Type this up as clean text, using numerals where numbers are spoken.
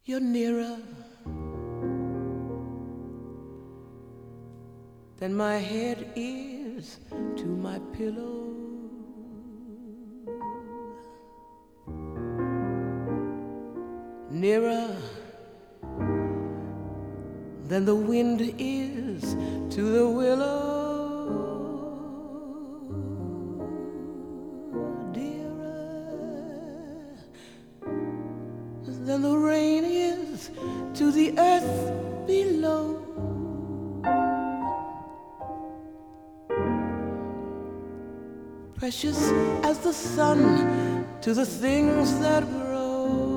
You're nearer than my head is to my pillow. Nearer than the wind is to the willow. Dearer than the rain is to the earth below. Precious as the sun to the things that grow.